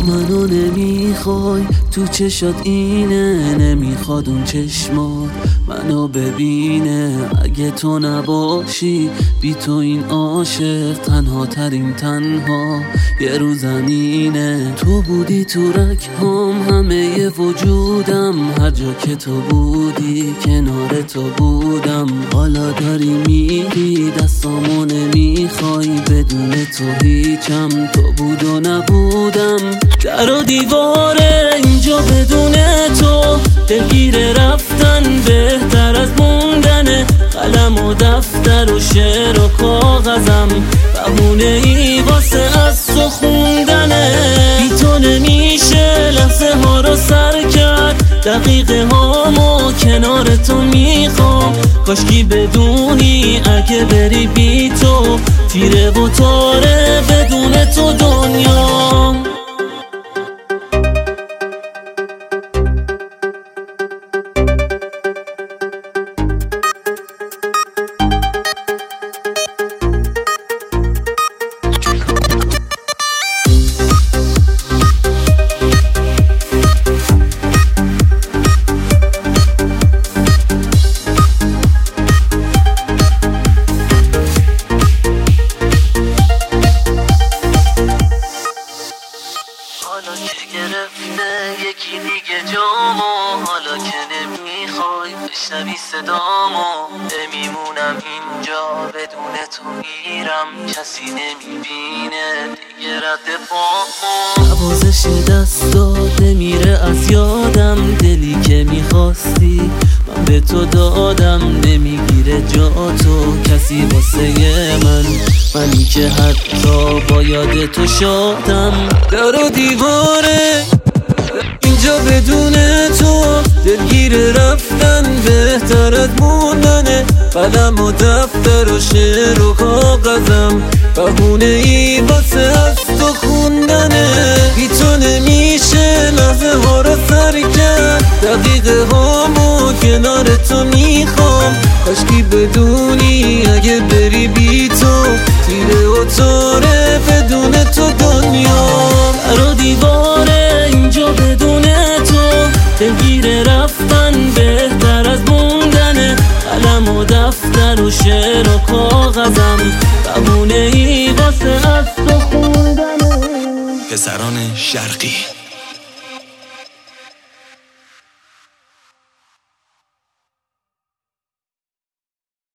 منو نمیخوای تو چشات اینه، نمیخواد اون چشمات منو ببینه. اگه تو نباشی بی تو این عاشق تنها ترین تنها یه رو زمینه. تو بودی تو رگ‌هام همه وجودم، هر جا که تو بودی کنار تو بودم. حالا داری میری دستامو نمیخوای، بدون تو هیچم تو بود و نبودم. در و دیواره اینجا بدون تو دلگیر رفتن بهتر از موندنه. قلم و دفتر و شعر و کاغذم بهونه ای واسه از تو خوندنه. بی تو نمیشه لحظه ها رو سر کرد، دقیقه هامو کنار تو میخوام. کاشکی بدونی اگه بری بی تو تیره و تاره بدون تو دنیا. حالا که گرفته یکی دیگه جامو، حالا که نمیخوای بشنوی صدامو. میمونم اینجا بدون تو میرم، کسی نمیبینه دیگه رد پامو. نوازش دست داده میره از یادم، دلی که میخواستی من به تو دادم. نمیگیره جا تو کسی واسه منی که حتی با یاد تو شادم. در و دیواره اینجا بدون تو دلگیر رفتن بهتر از موندنه. قلم و دفتر و شعر و کاغذم بهونه ای واسه از تو خوندنه. بی تو نمیشه لحظه ها رو سر کرد، دقیقه هامو کنار تو میخوام. کاشکی بدونی اگه بری بی تو تیره و تاره بدون تو دنیا. در و دیواره اینجا بدون تو دلگیر رفتن بهتر از موندنه. قلم و دفتر و شعر و کاغذم بهونه ای واسه از تو خوندنه. پسران شرقی